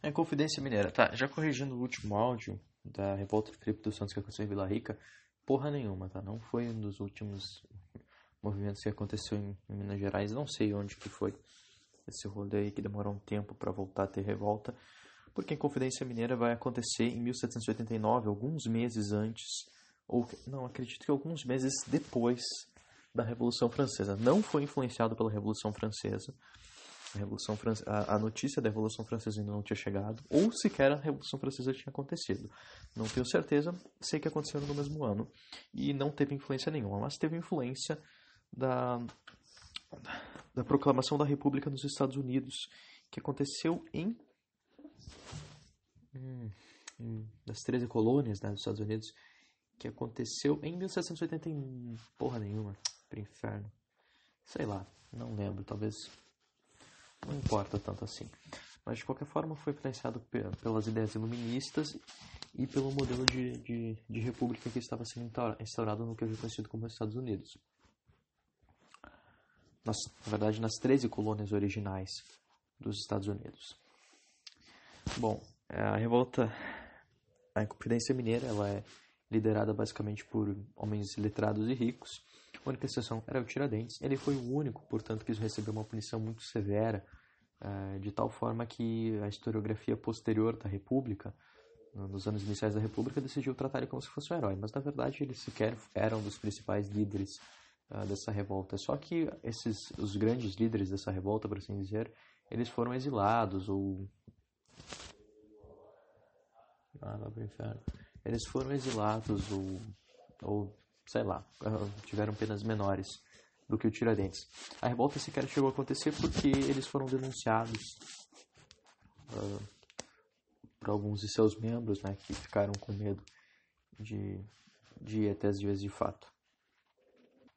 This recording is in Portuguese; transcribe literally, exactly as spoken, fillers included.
É Confidência Mineira. Tá, já corrigindo o último áudio da revolta de Felipe dos Santos que aconteceu em Vila Rica, porra nenhuma, tá? Não foi um dos últimos movimentos que aconteceu em, em Minas Gerais. Não sei onde que foi esse rolê aí que demorou um tempo para voltar a ter revolta, porque a Confidência Mineira vai acontecer em mil setecentos e oitenta e nove, alguns meses antes, ou não, acredito que alguns meses depois da Revolução Francesa. Não foi influenciado pela Revolução Francesa. A, Revolução Fran... a, a notícia da Revolução Francesa ainda não tinha chegado, ou sequer a Revolução Francesa tinha acontecido. Não tenho certeza, sei que aconteceu no mesmo ano. E não teve influência nenhuma, mas teve influência da, da proclamação da República nos Estados Unidos, que aconteceu em, hum, em das treze colônias, né, dos Estados Unidos, que aconteceu em mil setecentos e oitenta e um. Porra nenhuma, pro inferno. Sei lá, não lembro, talvez. Não importa tanto assim. Mas de qualquer forma foi influenciado pelas ideias iluministas e pelo modelo de, de, de república que estava sendo instaurado no que é conhecido como Estados Unidos. Nas, na verdade, nas treze colônias originais dos Estados Unidos. Bom, a revolta, a Inconfidência Mineira, ela é liderada basicamente por homens letrados e ricos. A única exceção era o Tiradentes. Ele foi o único, portanto, que recebeu uma punição muito severa, de tal forma que a historiografia posterior da República, nos anos iniciais da República, decidiu tratar ele como se fosse um herói. Mas, na verdade, ele sequer era um dos principais líderes dessa revolta. Só que esses, os grandes líderes dessa revolta, por assim dizer, eles foram exilados ou... Ah, lá pro inferno. Eles foram exilados ou, ou, sei lá, tiveram penas menores do que o Tiradentes. A revolta sequer chegou a acontecer porque eles foram denunciados uh, por alguns de seus membros, né, que ficaram com medo de, de ir até as vias de fato.